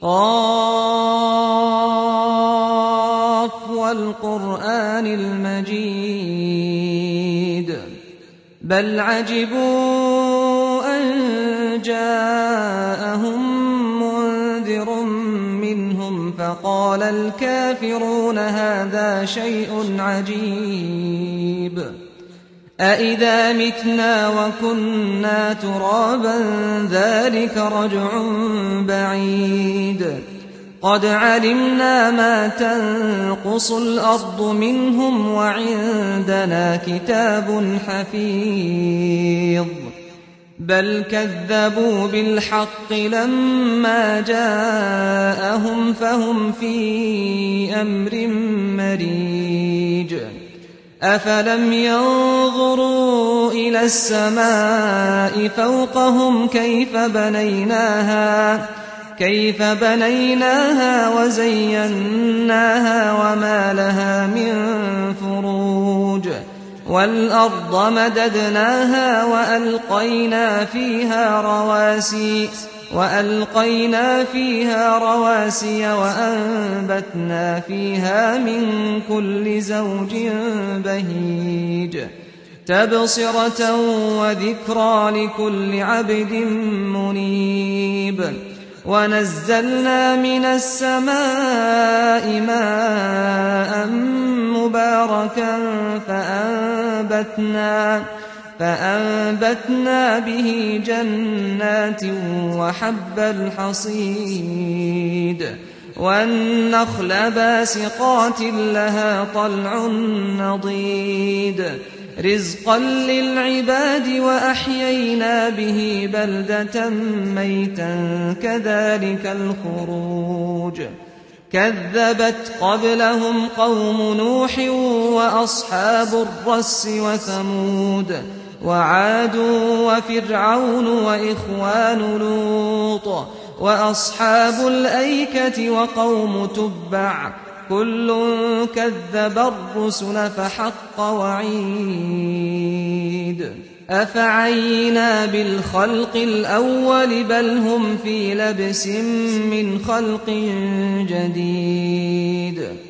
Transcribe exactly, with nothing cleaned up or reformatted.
قاف والقرآن المجيد بل عجبوا أن جاءهم منذر منهم فقال الكافرون هذا شيء عجيب أإذا متنا وكنا ترابا ذلك رجع بعيد قد علمنا ما تنقص الأرض منهم وعندنا كتاب حفيظ بل كذبوا بالحق لما جاءهم فهم في أمر مريج أفلم ينظروا إلى السماء فوقهم كيف بنيناها كيف بنيناها وزيناها وما لها من فروج والأرض مددناها وألقينا فيها رواسي وألقينا فيها رواسي وأنبتنا فيها من كل زوج بهيج تبصرة وذكرى لكل عبد منيب ونزلنا من السماء ماء مباركا فأنبتنا فأنبتنا به جنات وحب الحصيد والنخل باسقات لها طلع نضيد رزقا للعباد وأحيينا به بلدة ميتا كذلك الخروج كذبت قبلهم قوم نوح وأصحاب الرس وثمود وعاد وفرعون وإخوان لوط وأصحاب الأيكة وقوم تبع كل كذب الرسل فحق وعيد أفعينا بالخلق الأول بل هم في لبس من خلق جديد